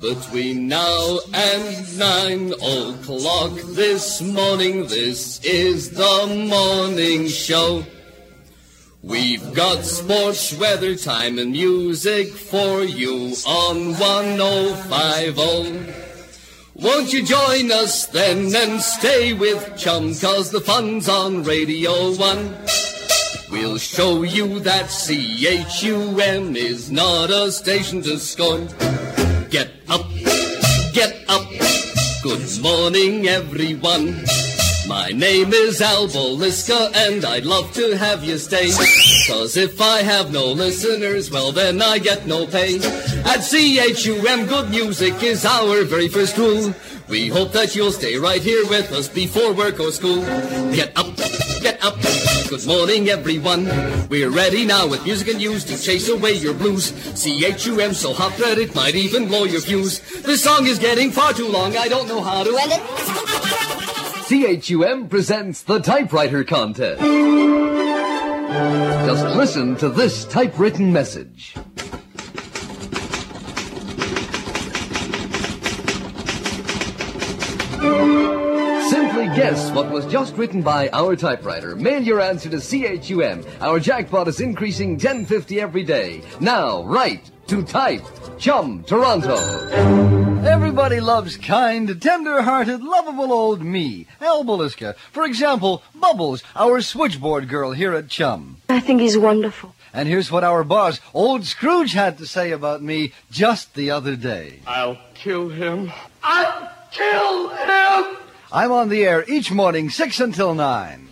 between now and 9 o'clock this morning. This is the morning show. We've got sports, weather, time, and music for you on 105.0. Won't you join us then and stay with Chum, 'cause the fun's on Radio 1. We'll show you that CHUM is not a station to scorn. Get up, get up. Good morning, everyone. My name is Al Boliska, and I'd love to have you stay. 'Cause if I have no listeners, well, then I get no pay. At CHUM, good music is our very first rule. We hope that you'll stay right here with us before work or school. Get up, get up. Good morning, everyone. We're ready now with music and news to chase away your blues. CHUM so hot that it might even blow your fuse. This song is getting far too long. I don't know how to end it. CHUM presents the Typewriter Contest. Just listen to this typewritten message. Simply guess what was just written by our typewriter. Mail your answer to CHUM. Our jackpot is increasing $10.50 every day. Now, write to Type Chum, Toronto. Everybody loves kind, tender-hearted, lovable old me, Al Boliska. For example, Bubbles, our switchboard girl here at Chum. I think he's wonderful. And here's what our boss, old Scrooge, had to say about me just the other day. I'll kill him. I'll kill him! I'm on the air each morning, 6 until 9.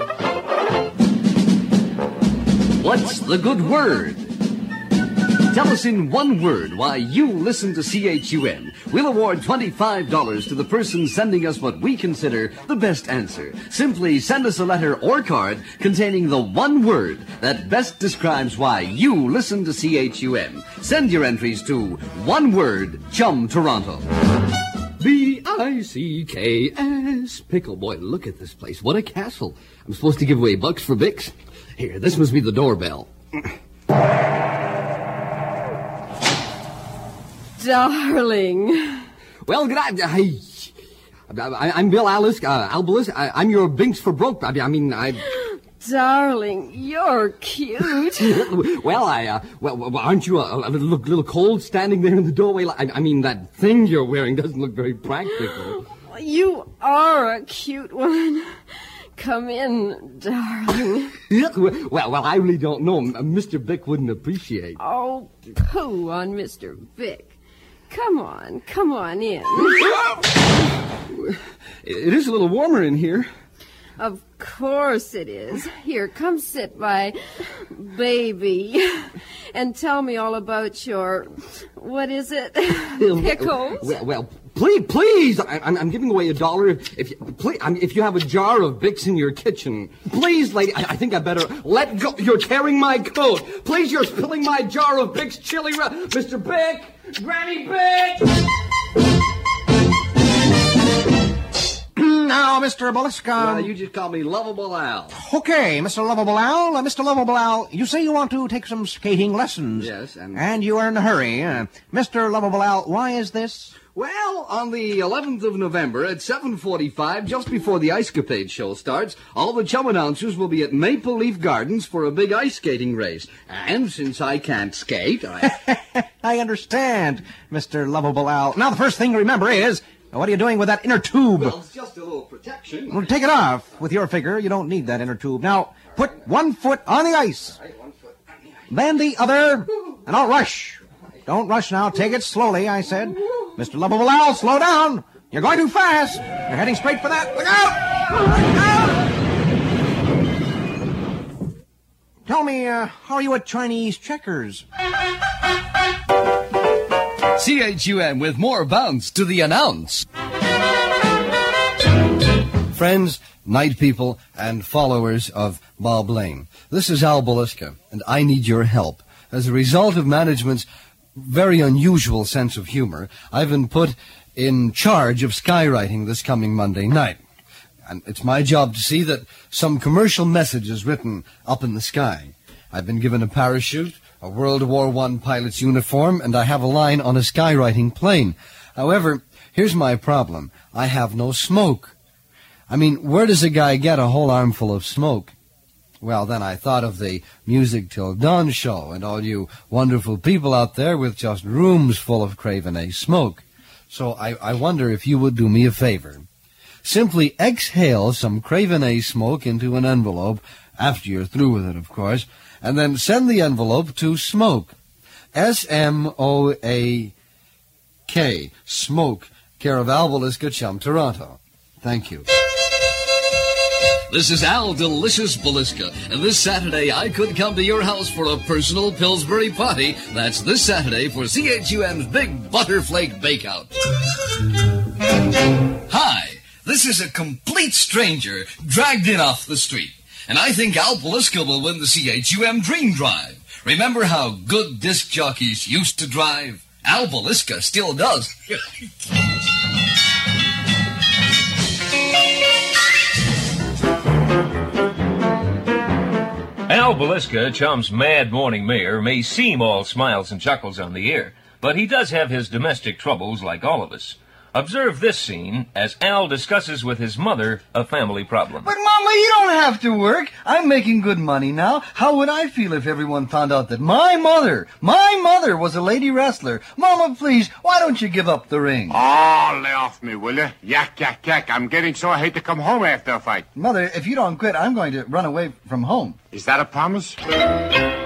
What's the good word? Tell us in one word why you listen to CHUM. We'll award $25 to the person sending us what we consider the best answer. Simply send us a letter or card containing the one word that best describes why you listen to CHUM. Send your entries to one word, Chum, Toronto. BICKS. Pickle boy, look at this place. What a castle. I'm supposed to give away bucks for Bix. Here, this must be the doorbell. Darling. Well, good night. I'm Bill Alice, Albalis. I'm your Binks for broke. I mean, Darling, you're cute. Well, aren't you a little cold standing there in the doorway? I mean, that thing you're wearing doesn't look very practical. You are a cute one. Come in, darling. Well, I really don't know. Mr. Bick wouldn't appreciate. Oh, pooh on Mr. Bick. Come on in. It is a little warmer in here. Of course it is. Here, come sit by baby and tell me all about your, what is it, pickles? Well, please, I'm giving away $1 if you have a jar of Bix in your kitchen. Please, lady, I think I better let go. You're tearing my coat. Please, you're spilling my jar of Bix chili. Mr. Bick, Granny Bick. Now, Mr. Boliska. You just call me Lovable Al. Okay, Mr. Lovable Al. Mr. Lovable Al, you say you want to take some skating lessons. Yes, and you are in a hurry. Mr. Lovable Al, why is this? Well, on the 11th of November at 7:45, just before the Ice Capade show starts, all the Chum announcers will be at Maple Leaf Gardens for a big ice skating race. And since I can't skate, I understand, Mr. Lovable Al. Now, the first thing to remember is, what are you doing with that inner tube? Well, it's just a little protection. Well, take it off. With your figure, you don't need that inner tube. Now, put one foot on the ice. All right, 1 foot on the ice. Then the other, and don't rush. Don't rush now. Take it slowly, I said. Mr. Lovable Al, slow down. You're going too fast. You're heading straight for that. Look out! Tell me, how are you at Chinese checkers? CHUM with more bounce to the announce. Friends, night people, and followers of Bob Lane. This is Al Boliska, and I need your help. As a result of management's very unusual sense of humor, I've been put in charge of skywriting this coming Monday night. And it's my job to see that some commercial message is written up in the sky. I've been given a parachute, a World War I pilot's uniform, and I have a line on a skywriting plane. However, here's my problem. I have no smoke. I mean, where does a guy get a whole armful of smoke? Well, then I thought of the Music Till Dawn show and all you wonderful people out there with just rooms full of Craven A smoke. So I wonder if you would do me a favor. Simply exhale some Craven A smoke into an envelope, after you're through with it, of course, and then send the envelope to Smoke, S-M-O-A-K, Smoke, care of Al Baliska, Chum, Toronto. Thank you. This is Al Delicious Baliska, and this Saturday I could come to your house for a personal Pillsbury party. That's this Saturday for CHUM's Big Butterflake Bakeout. Hi, this is a complete stranger dragged in off the street, and I think Al Baliska will win the CHUM Dream Drive. Remember how good disc jockeys used to drive? Al Baliska still does. Al Baliska, Chum's mad morning mayor, may seem all smiles and chuckles on the air, but he does have his domestic troubles like all of us. Observe this scene as Al discusses with his mother a family problem. But, Mama, you don't have to work. I'm making good money now. How would I feel if everyone found out that my mother was a lady wrestler? Mama, please, why don't you give up the ring? Oh, lay off me, will you? Yak, yak, yak. I'm getting so I hate to come home after a fight. Mother, if you don't quit, I'm going to run away from home. Is that a promise?